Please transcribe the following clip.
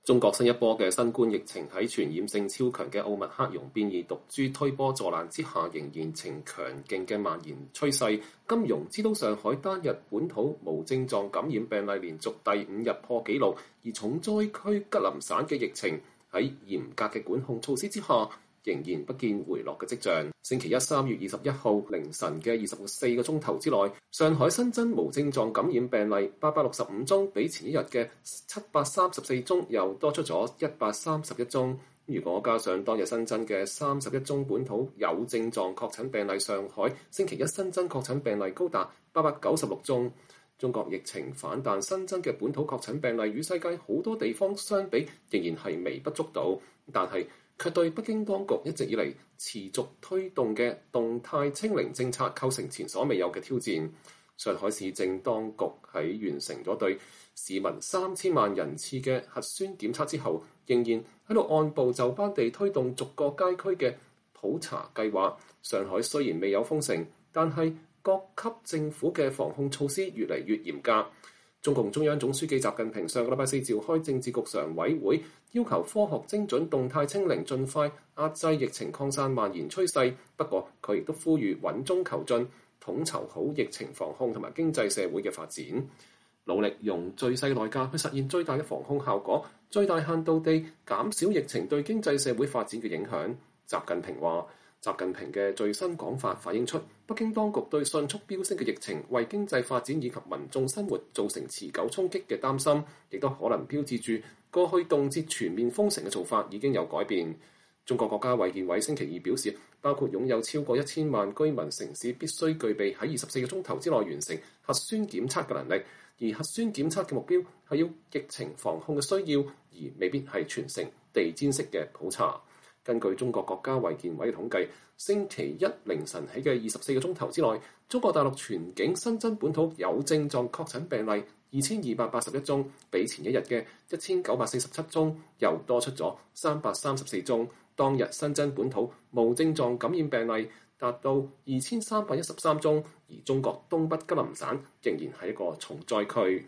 中國新一波嘅新冠疫情喺傳染性超強嘅奧密克戎變異毒株推波助瀾之下，仍然呈強勁嘅蔓延趨勢。金融知道上海單日本土無症狀感染病例連續第5日破紀錄，而重災區吉林省嘅疫情喺嚴格嘅管控措施之下，仍然不見回落嘅跡象。星期一3月21號凌晨嘅24個鐘頭之內，上海新增無症狀感染病例865宗，比前一日嘅734宗又多出咗131宗。如果加上當日新增嘅31宗本土有症狀確診病例，上海星期一新增確診病例高達896宗。中國疫情反彈，新增嘅本土確診病例與世界好多地方相比，仍然係微不足道，但係卻對北京當局一直以嚟持續推動嘅動態清零政策構成前所未有嘅挑戰。上海市政當局喺完成咗對市民3000萬人次嘅核酸檢測之後，仍然喺度按部就班地推動逐個街區嘅普查計劃。上海雖然未有封城，但係各級政府嘅防控措施越嚟越嚴格。中共中央總書記習近平上個禮拜4召開政治局常委會，要求科學精準動態清零，盡快壓制疫情擴散蔓延趨勢。不過佢亦都呼籲穩中求進，統籌好疫情防控同埋經濟社會嘅發展，努力用最細代價去實現最大嘅防控效果，最大限度地減少疫情對經濟社會發展嘅影響。習近平話：習近平嘅最新講法反映出北京當局對迅速飆升嘅疫情為經濟發展以及民眾生活造成持久衝擊嘅擔心，亦都可能標誌住過去動輒全面封城嘅做法已經有改變。中國國家衛健委星期二表示，包括擁有超過1000萬居民城市必須具備喺24個鐘頭之內完成核酸檢測嘅能力，而核酸檢測嘅目標係要疫情防控嘅需要，而未必係全城地毯式嘅普查。根據中國國家衛健委統計，星期一凌晨起嘅24個鐘頭之內，中國大陸全境新增本土有症狀確診病例2281宗，比前一日嘅1947宗又多出咗334宗。當日新增本土無症狀感染病例達到2313宗，而中國東北吉林省仍然係一個重災區。